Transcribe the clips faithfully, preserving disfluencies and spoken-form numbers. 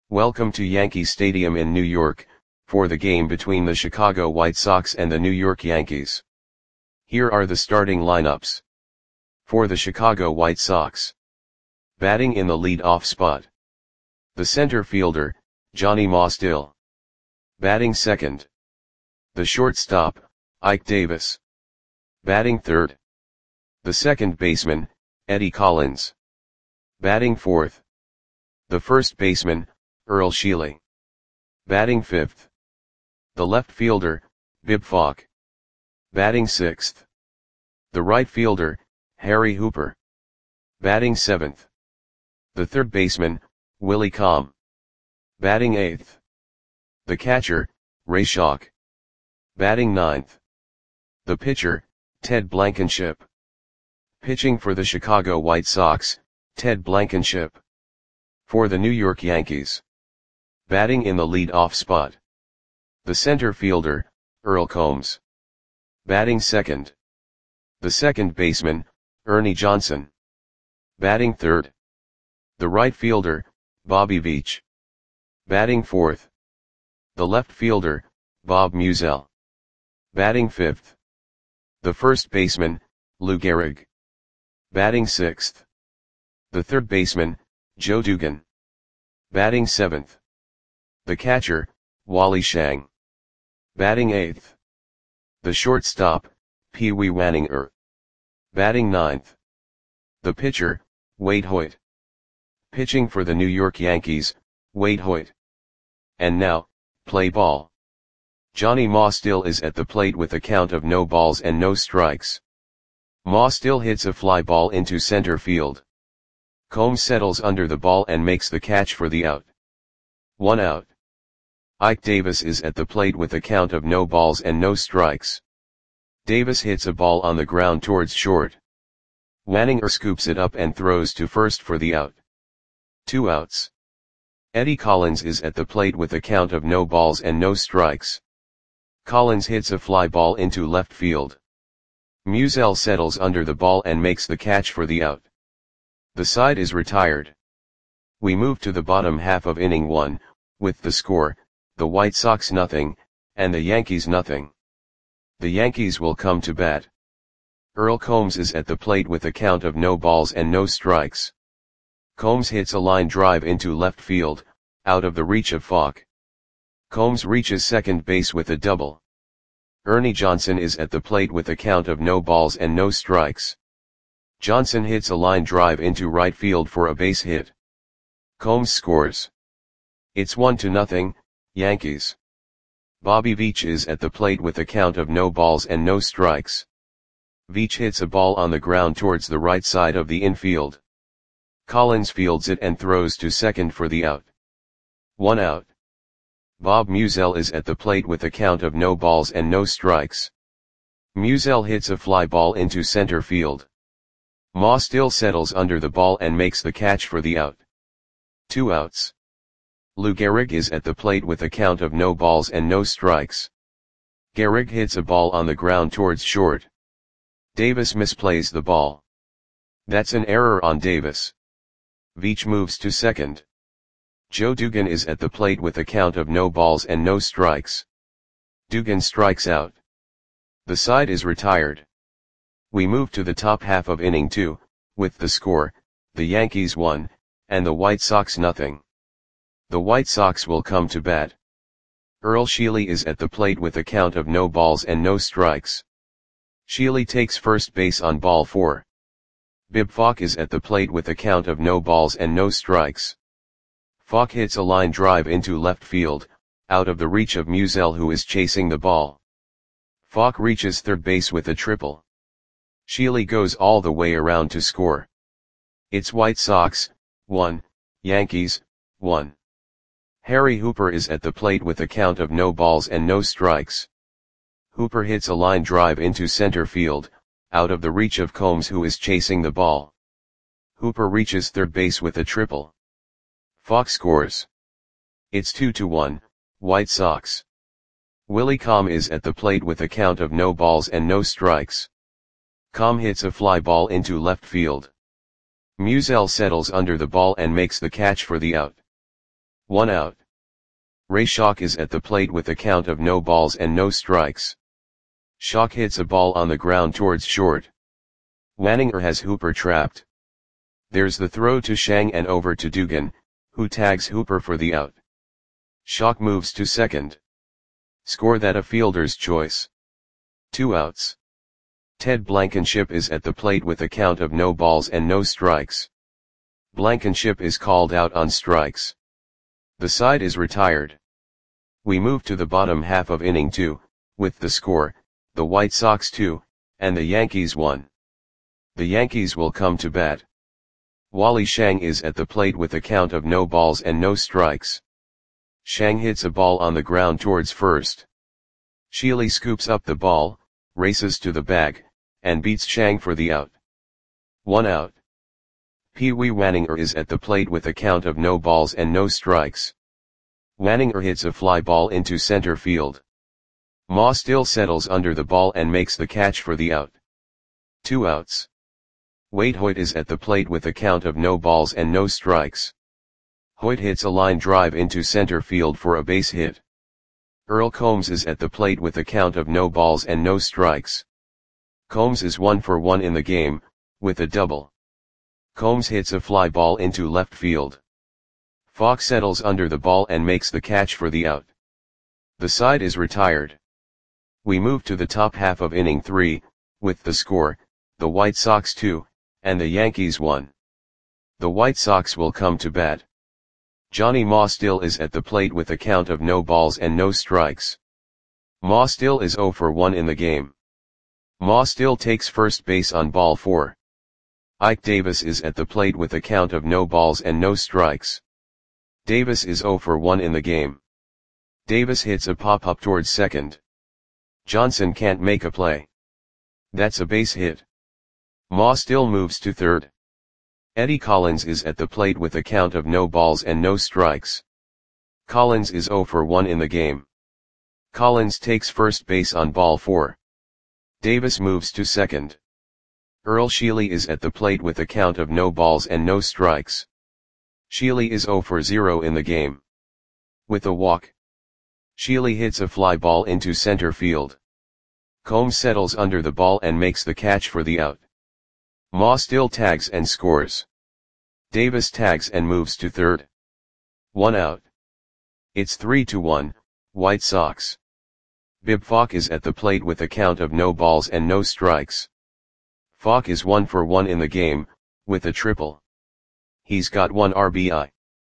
Welcome to Yankee Stadium in New York, for the game between the Chicago White Sox and the New York Yankees. Here are the starting lineups. For the Chicago White Sox. Batting in the lead-off spot. The center fielder, Johnny Mostill. Batting second. The shortstop, Ike Davis. Batting third. The second baseman, Eddie Collins. Batting fourth. The first baseman, Earl Sheely. Batting fifth. The left fielder, Bib Falk. Batting sixth. The right fielder, Harry Hooper. Batting seventh. The third baseman, Willie Comm. Batting eighth. The catcher, Ray Schalk. Batting ninth. The pitcher, Ted Blankenship. Pitching for the Chicago White Sox, Ted Blankenship. For the New York Yankees. Batting in the lead-off spot. The center fielder, Earl Combs. Batting second. The second baseman, Ernie Johnson. Batting third. The right fielder, Bobby Veach. Batting fourth. The left fielder, Bob Musial. Batting fifth. The first baseman, Lou Gehrig. Batting sixth. The third baseman, Joe Dugan. Batting seventh. The catcher, Wally Shang. Batting eighth. The shortstop, Pee Wee Waninger. Batting ninth. The pitcher, Wade Hoyt. Pitching for the New York Yankees, Wade Hoyt. And now, play ball. Johnny Mostill is at the plate with a count of no balls and no strikes. Mostill hits a fly ball into center field. Combs settles under the ball and makes the catch for the out. One out. Ike Davis is at the plate with a count of no balls and no strikes. Davis hits a ball on the ground towards short. Waninger scoops it up and throws to first for the out. Two outs. Eddie Collins is at the plate with a count of no balls and no strikes. Collins hits a fly ball into left field. Musial settles under the ball and makes the catch for the out. The side is retired. We move to the bottom half of inning one, with the score, the White Sox nothing, and the Yankees nothing. The Yankees will come to bat. Earl Combs is at the plate with a count of no balls and no strikes. Combs hits a line drive into left field, out of the reach of Falk. Combs reaches second base with a double. Ernie Johnson is at the plate with a count of no balls and no strikes. Johnson hits a line drive into right field for a base hit. Combs scores. It's one to nothing, Yankees. Bobby Veach is at the plate with a count of no balls and no strikes. Veach hits a ball on the ground towards the right side of the infield. Collins fields it and throws to second for the out. One out. Bob Musial is at the plate with a count of no balls and no strikes. Musial hits a fly ball into center field. Mostill settles under the ball and makes the catch for the out. Two outs. Lou Gehrig is at the plate with a count of no balls and no strikes. Gehrig hits a ball on the ground towards short. Davis misplays the ball. That's an error on Davis. Veach moves to second. Joe Dugan is at the plate with a count of no balls and no strikes. Dugan strikes out. The side is retired. We move to the top half of inning two, with the score, the Yankees one, and the White Sox nothing. The White Sox will come to bat. Earl Sheely is at the plate with a count of no balls and no strikes. Sheely takes first base on ball four. Bib Falk is at the plate with a count of no balls and no strikes. Falk hits a line drive into left field, out of the reach of Musial who is chasing the ball. Falk reaches third base with a triple. Sheely goes all the way around to score. It's White Sox, one, Yankees, one. Harry Hooper is at the plate with a count of no balls and no strikes. Hooper hits a line drive into center field, out of the reach of Combs who is chasing the ball. Hooper reaches third base with a triple. Falk scores. It's two to one, White Sox. Willie Comm is at the plate with a count of no balls and no strikes. Comm hits a fly ball into left field. Musial settles under the ball and makes the catch for the out. One out. Ray Schock is at the plate with a count of no balls and no strikes. Schock hits a ball on the ground towards short. Wanninger has Hooper trapped. There's the throw to Schang and over to Dugan, who tags Hooper for the out. Schock moves to second. Score that a fielder's choice. Two outs. Ted Blankenship is at the plate with a count of no balls and no strikes. Blankenship is called out on strikes. The side is retired. We move to the bottom half of inning two, with the score, the White Sox two, and the Yankees one. The Yankees will come to bat. Wally Schang is at the plate with a count of no balls and no strikes. Schang hits a ball on the ground towards first. Sheely scoops up the ball, races to the bag, and beats Schang for the out. One out. Pee Wee Wanninger is at the plate with a count of no balls and no strikes. Wanninger hits a fly ball into center field. Ma Still settles under the ball and makes the catch for the out. Two outs. Wade Hoyt is at the plate with a count of no balls and no strikes. Hoyt hits a line drive into center field for a base hit. Earl Combs is at the plate with a count of no balls and no strikes. Combs is one for one in the game, with a double. Combs hits a fly ball into left field. Falk settles under the ball and makes the catch for the out. The side is retired. We move to the top half of inning three, with the score, the White Sox two, and the Yankees one. The White Sox will come to bat. Johnny Ma Still is at the plate with a count of no balls and no strikes. Ma Still is zero for one in the game. Ma Still takes first base on ball four. Ike Davis is at the plate with a count of no balls and no strikes. Davis is zero for one in the game. Davis hits a pop-up towards second. Johnson can't make a play. That's a base hit. Ma Still moves to third. Eddie Collins is at the plate with a count of no balls and no strikes. Collins is zero for one in the game. Collins takes first base on ball four. Davis moves to second. Earl Sheely is at the plate with a count of no balls and no strikes. Sheely is zero for zero in the game. With a walk. Sheely hits a fly ball into center field. Combs settles under the ball and makes the catch for the out. Ma Still tags and scores. Davis tags and moves to third. One out. It's three to one, White Sox. Bib Falk is at the plate with a count of no balls and no strikes. Falk is one for one in the game, with a triple. He's got one R B I.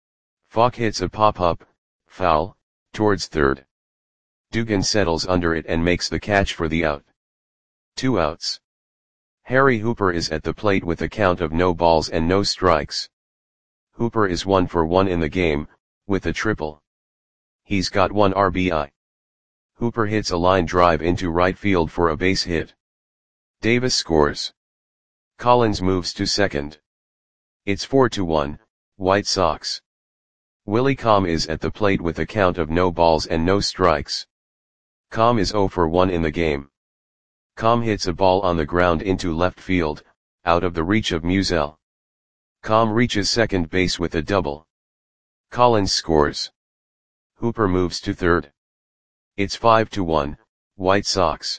Falk hits a pop-up, foul, towards third. Dugan settles under it and makes the catch for the out. Two outs. Harry Hooper is at the plate with a count of no balls and no strikes. Hooper is one for one in the game, with a triple. He's got one R B I. Hooper hits a line drive into right field for a base hit. Davis scores. Collins moves to second. It's four to one, White Sox. Willie Comm is at the plate with a count of no balls and no strikes. Comm is zero for one in the game. Comm hits a ball on the ground into left field, out of the reach of Musial. Comm reaches second base with a double. Collins scores. Hooper moves to third. It's five to one, White Sox.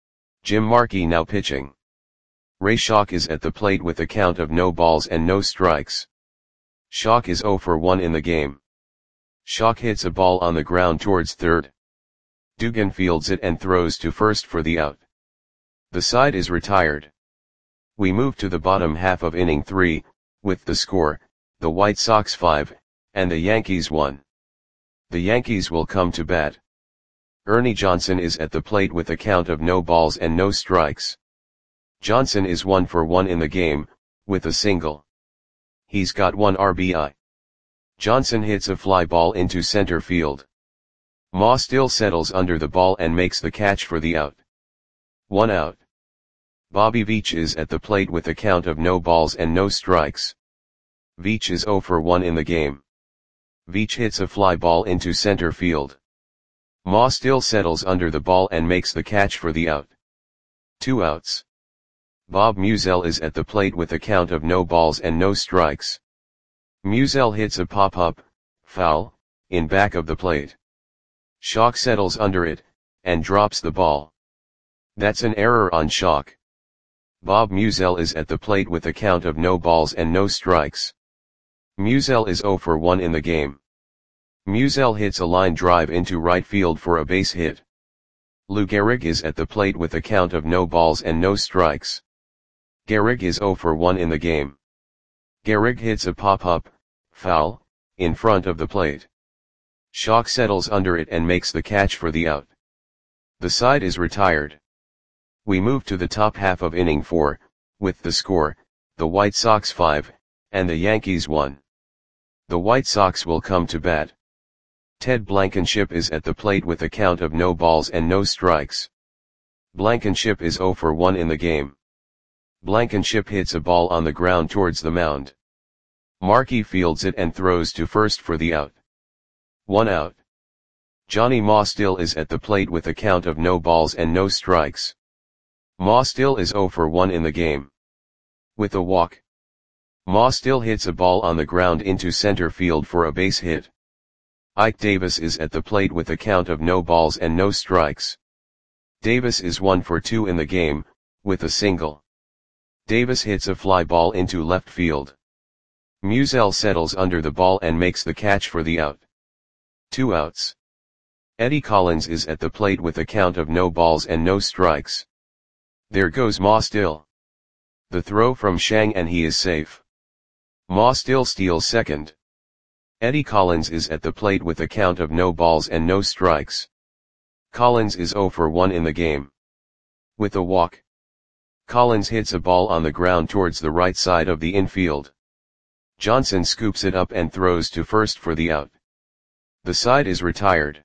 Jim Markey now pitching. Ray Schock is at the plate with a count of no balls and no strikes. Schock is zero for one in the game. Schock hits a ball on the ground towards third. Dugan fields it and throws to first for the out. The side is retired. We move to the bottom half of inning three, with the score, the White Sox five, and the Yankees one. The Yankees will come to bat. Ernie Johnson is at the plate with a count of no balls and no strikes. Johnson is one for one in the game, with a single. He's got one R B I. Johnson hits a fly ball into center field. Ma Still settles under the ball and makes the catch for the out. One out. Bobby Veach is at the plate with a count of no balls and no strikes. Veach is zero for one in the game. Veach hits a fly ball into center field. Ma Still settles under the ball and makes the catch for the out. Two outs. Bob Musial is at the plate with a count of no balls and no strikes. Musial hits a pop-up, foul, in back of the plate. Schock settles under it, and drops the ball. That's an error on Schock. Bob Musial is at the plate with a count of no balls and no strikes. Musial is zero for one in the game. Musial hits a line drive into right field for a base hit. Lou Gehrig is at the plate with a count of no balls and no strikes. Gehrig is zero for one in the game. Gehrig hits a pop-up, foul, in front of the plate. Schock settles under it and makes the catch for the out. The side is retired. We move to the top half of inning four, with the score, the White Sox five, and the Yankees one. The White Sox will come to bat. Ted Blankenship is at the plate with a count of no balls and no strikes. Blankenship is zero for one in the game. Blankenship hits a ball on the ground towards the mound. Markey fields it and throws to first for the out. One out. Johnny Mostill is at the plate with a count of no balls and no strikes. Mostill is zero for one in the game. With a walk. Mostill hits a ball on the ground into center field for a base hit. Ike Davis is at the plate with a count of no balls and no strikes. Davis is one for two in the game, with a single. Davis hits a fly ball into left field. Musial settles under the ball and makes the catch for the out. Two outs. Eddie Collins is at the plate with a count of no balls and no strikes. There goes Mostill. The throw from Shang and he is safe. Mostill steals second. Eddie Collins is at the plate with a count of no balls and no strikes. Collins is zero for one in the game. With a walk. Collins hits a ball on the ground towards the right side of the infield. Johnson scoops it up and throws to first for the out. The side is retired.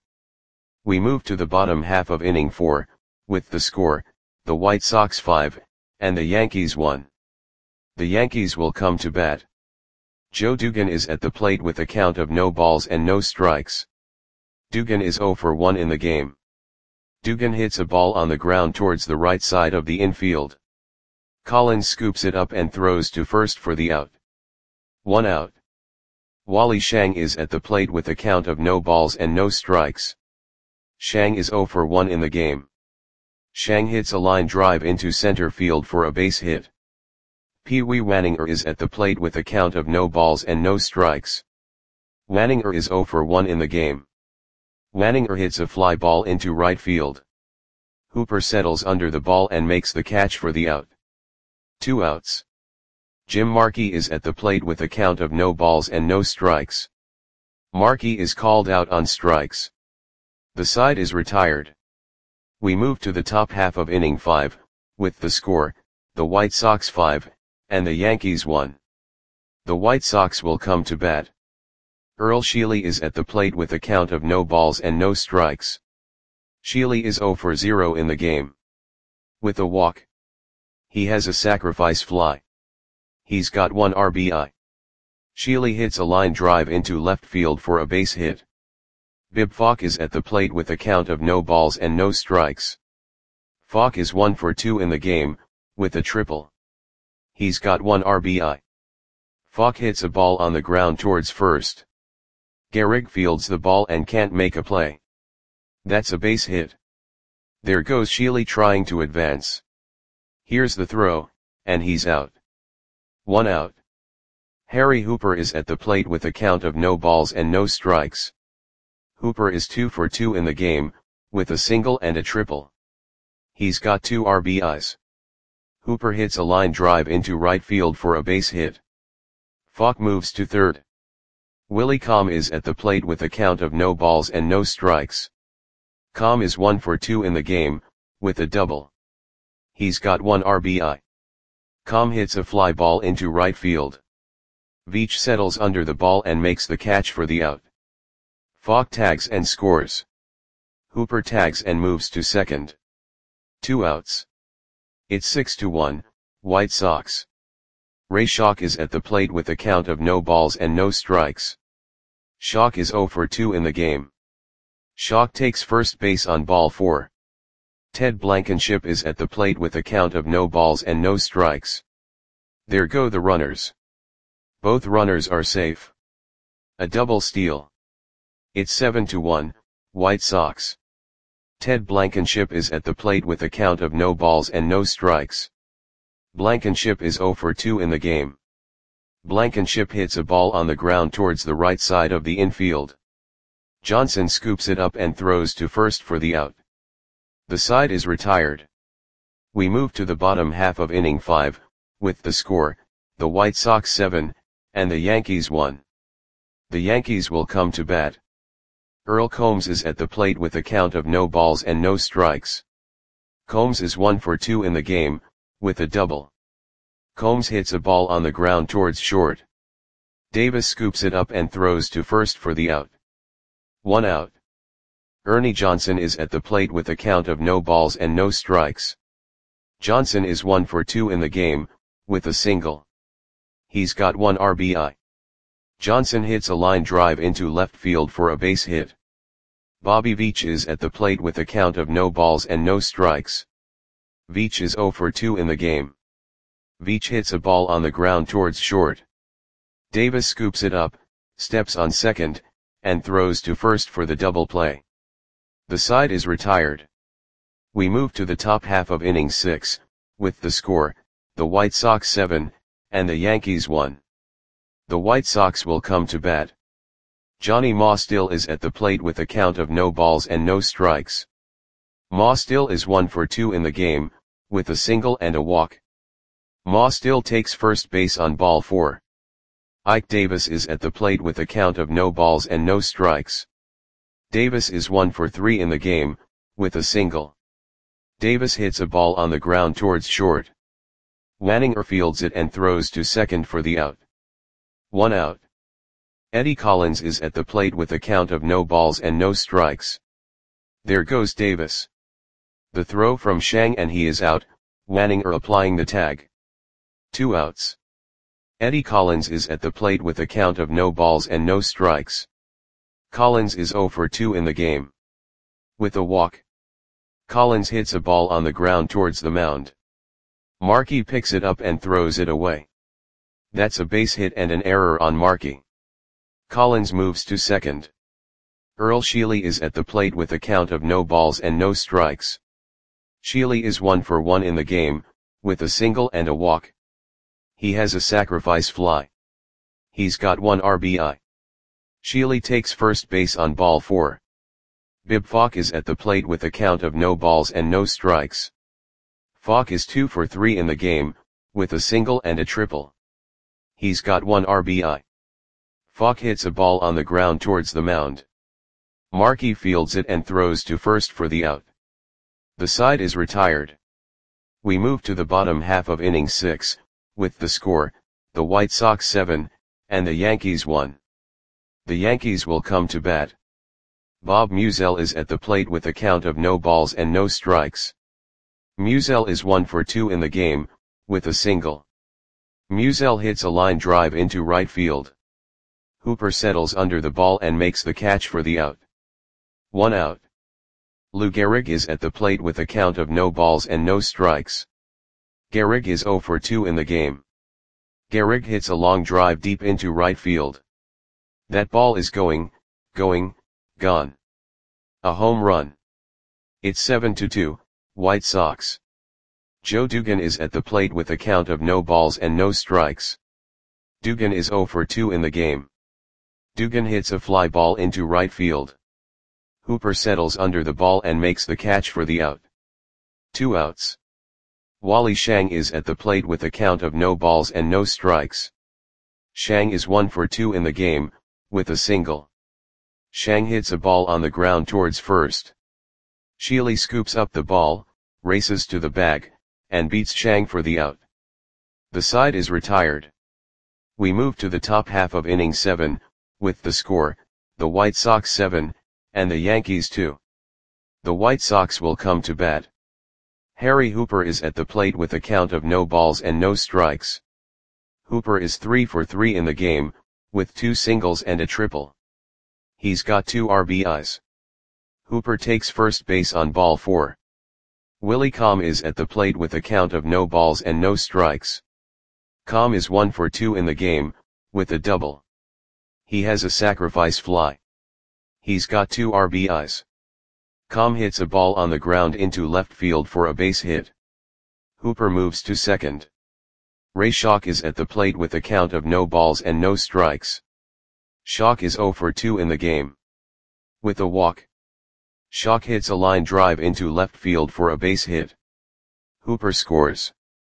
We move to the bottom half of inning four, with the score, the White Sox five, and the Yankees one. The Yankees will come to bat. Joe Dugan is at the plate with a count of no balls and no strikes. Dugan is zero for one in the game. Dugan hits a ball on the ground towards the right side of the infield. Collins scoops it up and throws to first for the out. One out. Wally Shang is at the plate with a count of no balls and no strikes. Shang is zero for one in the game. Shang hits a line drive into center field for a base hit. Pee Wee Wanninger is at the plate with a count of no balls and no strikes. Wanninger is zero for one in the game. Wanninger hits a fly ball into right field. Hooper settles under the ball and makes the catch for the out. Two outs. Jim Markey is at the plate with a count of no balls and no strikes. Markey is called out on strikes. The side is retired. We move to the top half of inning five, with the score, the White Sox five, and the Yankees one. The White Sox will come to bat. Earl Sheely is at the plate with a count of no balls and no strikes. Sheely is zero for zero in the game. With a walk. He has a sacrifice fly. He's got one R B I. Sheely hits a line drive into left field for a base hit. Bib Falk is at the plate with a count of no balls and no strikes. Falk is one for two in the game, with a triple. He's got one R B I. Falk hits a ball on the ground towards first. Gehrig fields the ball and can't make a play. That's a base hit. There goes Sheely trying to advance. Here's the throw, and he's out. One out. Harry Hooper is at the plate with a count of no balls and no strikes. Hooper is two for two in the game, with a single and a triple. He's got two R B Is. Hooper hits a line drive into right field for a base hit. Falk moves to third. Willie Comm is at the plate with a count of no balls and no strikes. Comm is one for two in the game, with a double. He's got one R B I. Comm hits a fly ball into right field. Veach settles under the ball and makes the catch for the out. Falk tags and scores. Hooper tags and moves to second. Two outs. It's six to one, White Sox. Ray Schock is at the plate with a count of no balls and no strikes. Schock is zero for two in the game. Schock takes first base on ball four. Ted Blankenship is at the plate with a count of no balls and no strikes. There go the runners. Both runners are safe. A double steal. It's seven to one, White Sox. Ted Blankenship is at the plate with a count of no balls and no strikes. Blankenship is zero for two in the game. Blankenship hits a ball on the ground towards the right side of the infield. Johnson scoops it up and throws to first for the out. The side is retired. We move to the bottom half of inning five, with the score, the White Sox seven, and the Yankees one. The Yankees will come to bat. Earl Combs is at the plate with a count of no balls and no strikes. Combs is one for two in the game, with a double. Combs hits a ball on the ground towards short. Davis scoops it up and throws to first for the out. One out. Ernie Johnson is at the plate with a count of no balls and no strikes. Johnson is one for two in the game, with a single. He's got one R B I. Johnson hits a line drive into left field for a base hit. Bobby Veach is at the plate with a count of no balls and no strikes. Veach is zero for two in the game. Veach hits a ball on the ground towards short. Davis scoops it up, steps on second, and throws to first for the double play. The side is retired. We move to the top half of inning six, with the score, the White Sox seven, and the Yankees one. The White Sox will come to bat. Johnny Mostill is at the plate with a count of no balls and no strikes. Mostill is one for two in the game, with a single and a walk. Mostill takes first base on ball four. Ike Davis is at the plate with a count of no balls and no strikes. Davis is one for three in the game, with a single. Davis hits a ball on the ground towards short. Wanninger fields it and throws to second for the out. One out. Eddie Collins is at the plate with a count of no balls and no strikes. There goes Davis. The throw from Shang and he is out, Wanninger applying the tag. Two outs. Eddie Collins is at the plate with a count of no balls and no strikes. Collins is zero for two in the game. With a walk. Collins hits a ball on the ground towards the mound. Markey picks it up and throws it away. That's a base hit and an error on Markey. Collins moves to second. Earl Sheely is at the plate with a count of no balls and no strikes. Sheely is one for one in the game, with a single and a walk. He has a sacrifice fly. He's got one R B I. Sheely takes first base on ball four. Bib Falk is at the plate with a count of no balls and no strikes. Falk is two for three in the game, with a single and a triple. He's got one R B I. Falk hits a ball on the ground towards the mound. Markey fields it and throws to first for the out. The side is retired. We move to the bottom half of inning six, with the score, the White Sox seven, and the Yankees one. The Yankees will come to bat. Bob Musial is at the plate with a count of no balls and no strikes. Musial is one for two in the game, with a single. Musial hits a line drive into right field. Hooper settles under the ball and makes the catch for the out. One out. Lou Gehrig is at the plate with a count of no balls and no strikes. Gehrig is zero for two in the game. Gehrig hits a long drive deep into right field. That ball is going, going, gone. A home run. It's seven to two, White Sox. Joe Dugan is at the plate with a count of no balls and no strikes. Dugan is zero for two in the game. Dugan hits a fly ball into right field. Hooper settles under the ball and makes the catch for the out. Two outs. Wally Shang is at the plate with a count of no balls and no strikes. Shang is one for two in the game, with a single. Shang hits a ball on the ground towards first. Sheely scoops up the ball, races to the bag, and beats Shang for the out. The side is retired. We move to the top half of inning seven, with the score, the White Sox seven, and the Yankees two. The White Sox will come to bat. Harry Hooper is at the plate with a count of no balls and no strikes. Hooper is three for three in the game, with two singles and a triple. He's got two R B Is. Hooper takes first base on ball four. Willie Comm is at the plate with a count of no balls and no strikes. Comm is one for two in the game, with a double. He has a sacrifice fly. He's got two R B Is. Com hits a ball on the ground into left field for a base hit. Hooper moves to second. Ray Schalk is at the plate with a count of no balls and no strikes. Schalk is zero for two in the game. With a walk, Schalk hits a line drive into left field for a base hit. Hooper scores.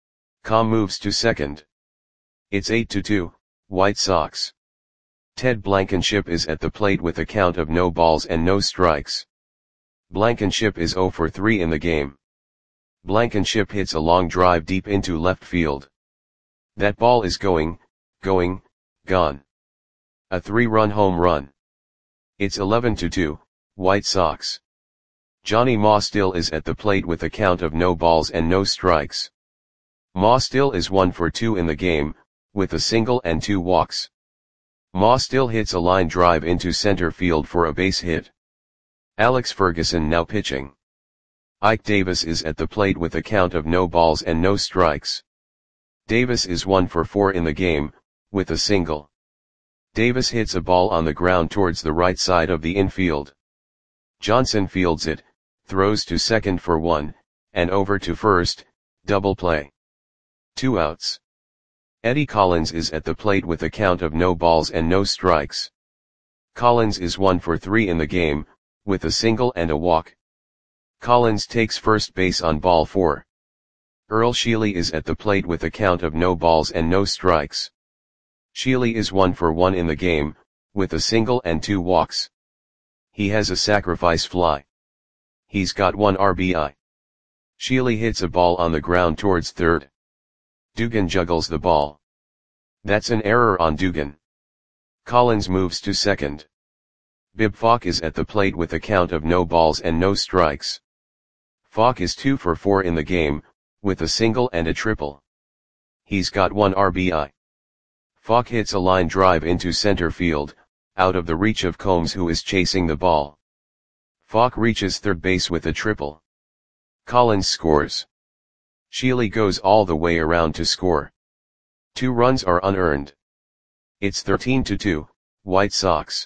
Com moves to second. It's eight to two, White Sox. Ted Blankenship is at the plate with a count of no balls and no strikes. Blankenship is zero for three in the game. Blankenship hits a long drive deep into left field. That ball is going, going, gone. A three-run home run. It's eleven to two, White Sox. Johnny Ma still is at the plate with a count of no balls and no strikes. Ma still is one for two in the game, with a single and two walks. Ma still hits a line drive into center field for a base hit. Alex Ferguson now pitching. Ike Davis is at the plate with a count of no balls and no strikes. Davis is one for four in the game, with a single. Davis hits a ball on the ground towards the right side of the infield. Johnson fields it, throws to second for one, and over to first, double play. Two outs. Eddie Collins is at the plate with a count of no balls and no strikes. Collins is one for three in the game, with a single and a walk. Collins takes first base on ball four. Earl Sheely is at the plate with a count of no balls and no strikes. Sheely is one for one in the game, with a single and two walks. He has a sacrifice fly. He's got one R B I. Sheely hits a ball on the ground towards third. Dugan juggles the ball. That's an error on Dugan. Collins moves to second. Bib Falk is at the plate with a count of no balls and no strikes. Falk is two for four in the game, with a single and a triple. He's got one R B I. Falk hits a line drive into center field, out of the reach of Combs, who is chasing the ball. Falk reaches third base with a triple. Collins scores. Sheely goes all the way around to score. Two runs are unearned. It's thirteen to two, White Sox.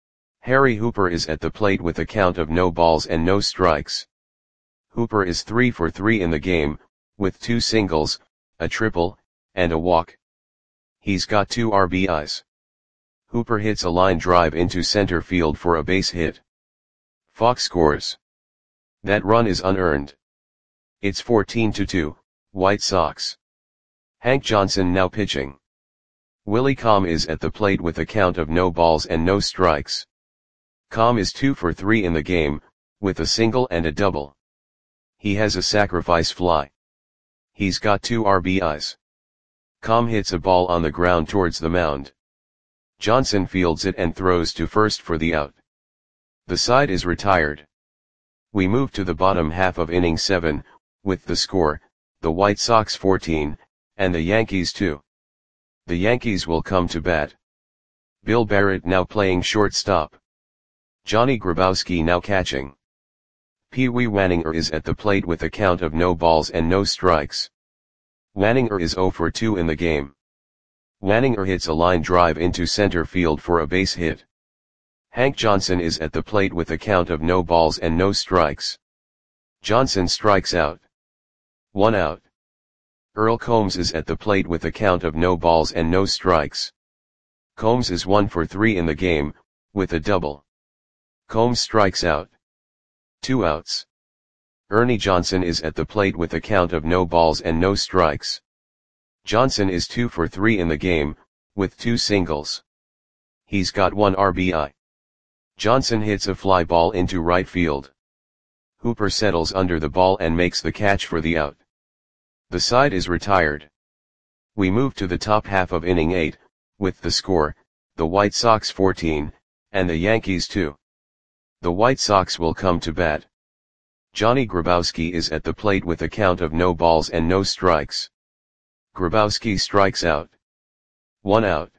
Harry Hooper is at the plate with a count of no balls and no strikes. Hooper is three for three in the game, with two singles, a triple, and a walk. He's got two R B Is. Hooper hits a line drive into center field for a base hit. Falk scores. That run is unearned. It's fourteen to two, White Sox. Hank Johnson now pitching. Willie Com is at the plate with a count of no balls and no strikes. Com is two for three in the game, with a single and a double. He has a sacrifice fly. He's got two R B Is. Com hits a ball on the ground towards the mound. Johnson fields it and throws to first for the out. The side is retired. We move to the bottom half of inning seven, with the score, the White Sox fourteen, and the Yankees two. The Yankees will come to bat. Bill Barrett now playing shortstop. Johnny Grabowski now catching. Pee Wee Wanninger is at the plate with a count of no balls and no strikes. Wanninger is zero for two in the game. Wanninger hits a line drive into center field for a base hit. Hank Johnson is at the plate with a count of no balls and no strikes. Johnson strikes out. One out. Earl Combs is at the plate with a count of no balls and no strikes. Combs is one for three in the game, with a double. Combs strikes out. Two outs. Ernie Johnson is at the plate with a count of no balls and no strikes. Johnson is two for three in the game, with two singles. He's got one R B I. Johnson hits a fly ball into right field. Hooper settles under the ball and makes the catch for the out. The side is retired. We move to the top half of inning eight, with the score, the White Sox fourteen, and the Yankees two. The White Sox will come to bat. Johnny Grabowski is at the plate with a count of no balls and no strikes. Grabowski strikes out. One out.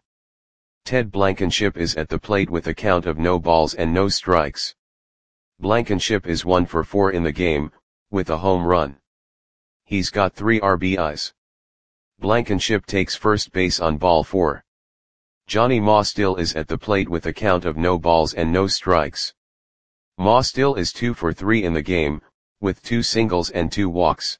Ted Blankenship is at the plate with a count of no balls and no strikes. Blankenship is one for four in the game, with a home run. He's got three R B Is. Blankenship takes first base on ball four. Johnny Ma still is at the plate with a count of no balls and no strikes. Ma still is two for three in the game, with two singles and two walks.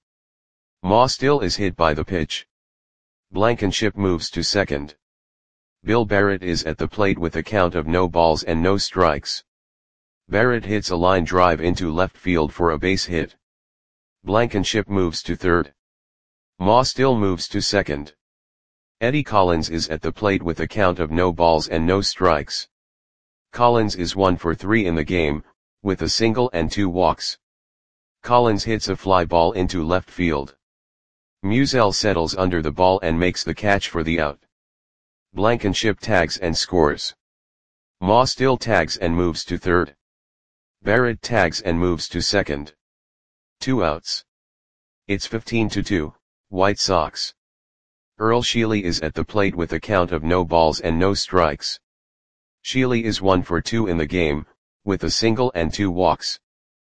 Ma still is hit by the pitch. Blankenship moves to second. Bill Barrett is at the plate with a count of no balls and no strikes. Barrett hits a line drive into left field for a base hit. Blankenship moves to third. Ma still moves to second. Eddie Collins is at the plate with a count of no balls and no strikes. Collins is one for three in the game, with a single and two walks. Collins hits a fly ball into left field. Musial settles under the ball and makes the catch for the out. Blankenship tags and scores. Ma still tags and moves to third. Barrett tags and moves to second. Two outs. It's fifteen to two, White Sox. Earl Sheely is at the plate with a count of no balls and no strikes. Sheely is one for two in the game, with a single and two walks.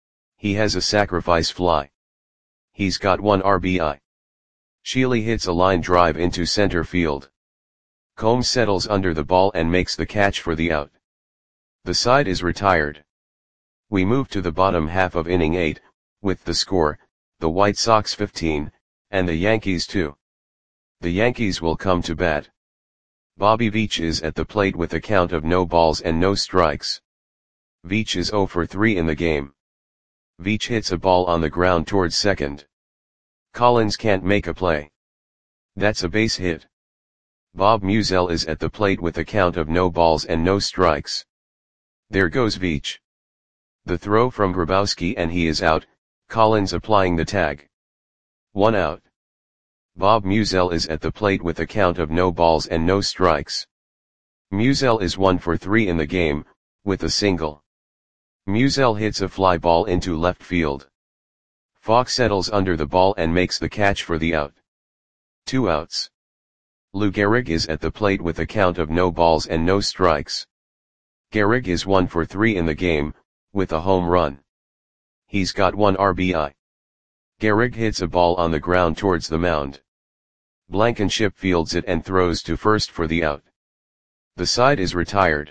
He has a sacrifice fly. He's got one R B I. Sheely hits a line drive into center field. Combs settles under the ball and makes the catch for the out. The side is retired. We move to the bottom half of inning eight, with the score, the White Sox fifteen, and the Yankees two. The Yankees will come to bat. Bobby Veach is at the plate with a count of no balls and no strikes. Veach is zero for three in the game. Veach hits a ball on the ground towards second. Collins can't make a play. That's a base hit. Bob Musial is at the plate with a count of no balls and no strikes. There goes Veach. The throw from Grabowski and he is out, Collins applying the tag. One out. Bob Musial is at the plate with a count of no balls and no strikes. Musial is one for three in the game, with a single. Musial hits a fly ball into left field. Fox settles under the ball and makes the catch for the out. Two outs. Lou Gehrig is at the plate with a count of no balls and no strikes. Gehrig is one for three in the game, with a home run. He's got one R B I. Gehrig hits a ball on the ground towards the mound. Blankenship fields it and throws to first for the out. The side is retired.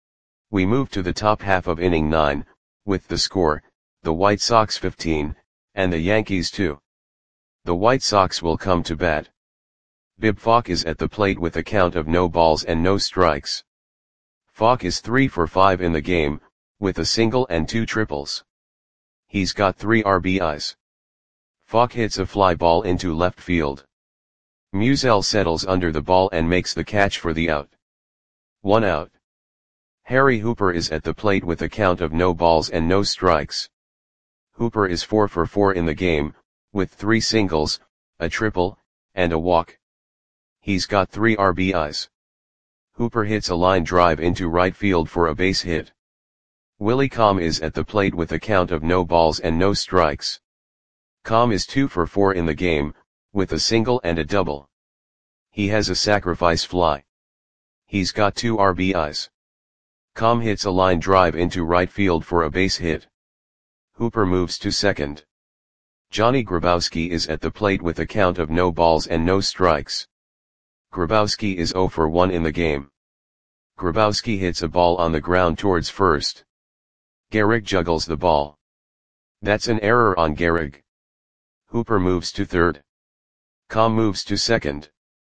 We move to the top half of inning nine, with the score, the White Sox fifteen, and the Yankees two. The White Sox will come to bat. Bib Falk is at the plate with a count of no balls and no strikes. Falk is three for five in the game, with a single and two triples. He's got three R B Is. Falk hits a fly ball into left field. Musial settles under the ball and makes the catch for the out. One out. Harry Hooper is at the plate with a count of no balls and no strikes. Hooper is four for four in the game, with three singles, a triple, and a walk. He's got three R B Is. Hooper hits a line drive into right field for a base hit. Willie Comm is at the plate with a count of no balls and no strikes. Comm is two for four in the game, with a single and a double. He has a sacrifice fly. He's got two R B Is. Comm hits a line drive into right field for a base hit. Hooper moves to second. Johnny Grabowski is at the plate with a count of no balls and no strikes. Grabowski is zero for one in the game. Grabowski hits a ball on the ground towards first. Gehrig juggles the ball. That's an error on Gehrig. Hooper moves to third. Comm moves to second.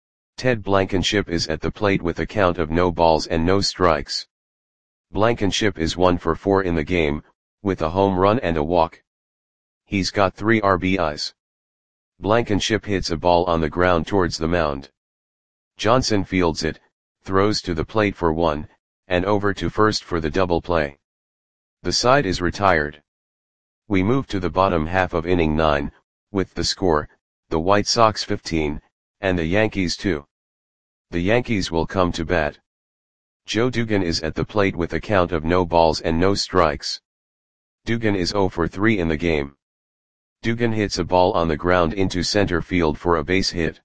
Ted Blankenship is at the plate with a count of no balls and no strikes. Blankenship is one for four in the game, with a home run and a walk. He's got three R B Is. Blankenship hits a ball on the ground towards the mound. Johnson fields it, throws to the plate for one, and over to first for the double play. The side is retired. We move to the bottom half of inning nine, with the score, the White Sox fifteen, and the Yankees two. The Yankees will come to bat. Joe Dugan is at the plate with a count of no balls and no strikes. Dugan is zero for three in the game. Dugan hits a ball on the ground into center field for a base hit.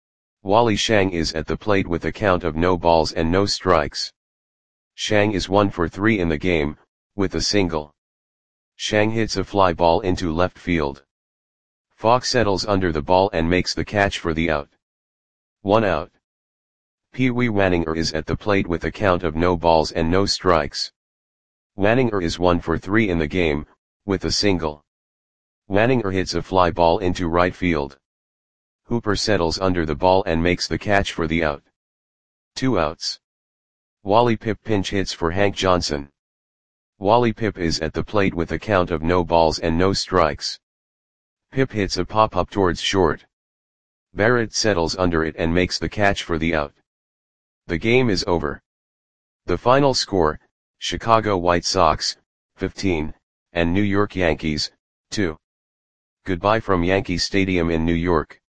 Wally Shang is at the plate with a count of no balls and no strikes. Shang is one for three in the game, with a single. Shang hits a fly ball into left field. Fox settles under the ball and makes the catch for the out. One out. Pee Wee Wanninger is at the plate with a count of no balls and no strikes. Wanninger is one for three in the game, with a single. Wanninger hits a fly ball into right field. Hooper settles under the ball and makes the catch for the out. Two outs. Wally Pipp pinch hits for Hank Johnson. Wally Pipp is at the plate with a count of no balls and no strikes. Pipp hits a pop-up towards short. Barrett settles under it and makes the catch for the out. The game is over. The final score, Chicago White Sox, fifteen, and New York Yankees, two. Goodbye from Yankee Stadium in New York.